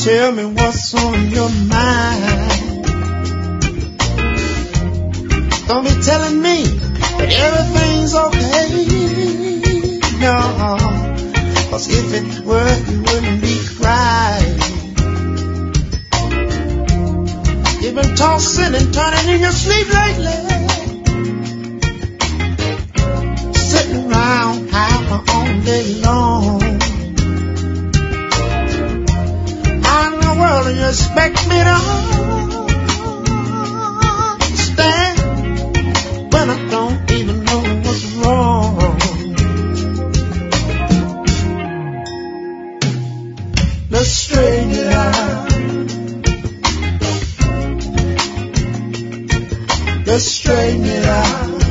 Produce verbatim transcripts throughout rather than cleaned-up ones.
Tell me what's on your mind. Don't be telling me that everything's okay. No, 'cause if it were, you wouldn't be crying. You've been tossing and turning in your sleep lately, sitting around half all day long. Well, you expect me to understand when I don't even know what's wrong. Let's straighten it out. Let's straighten it out.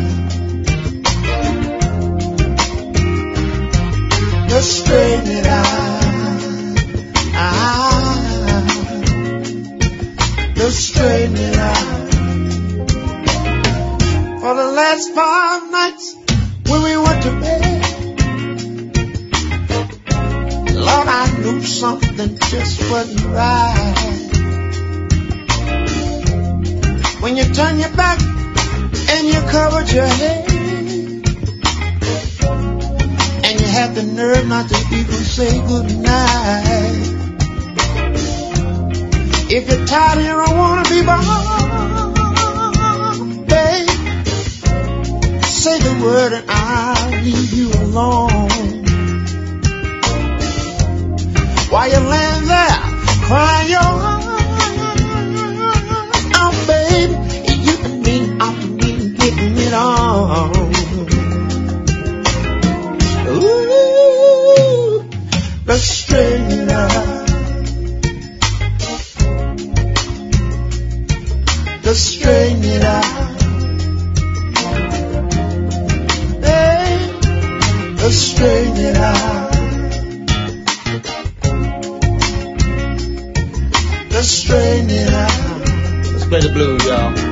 Let's straighten it out. Ah. Let's straighten it out. For the last five nights when we went to bed, Lord, I knew something just wasn't right. When you turn your back and you covered your head, and you had the nerve not to even say good night. If you're tired and you don't want to be bothered, babe, say the word and I'll leave you alone. While you're laying there crying your eyes out, babe, you and me, I'm really getting it on. Ooh, let's straighten it out. Let's straighten it out. Hey, let's straighten it out. Let's straighten it out. Let's play the blues, y'all.